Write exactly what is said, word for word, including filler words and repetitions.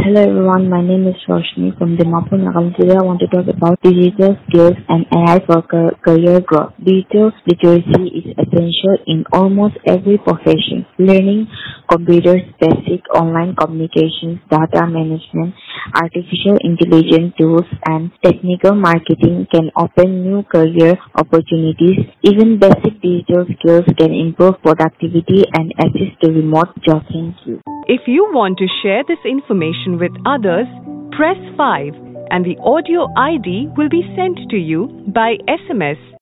Hello everyone, my name is Roshni from Dimapur, Nagaland. Today I want to talk about digital skills and A I for ca- career growth. Digital literacy is essential in almost every profession. Learning computers, basic online communications, data management, artificial intelligence tools, and technical marketing can open new career opportunities. Even basic digital skills can improve productivity and assist the remote job. Thank you. If you want to share this information with others, press five and the audio I D will be sent to you by S M S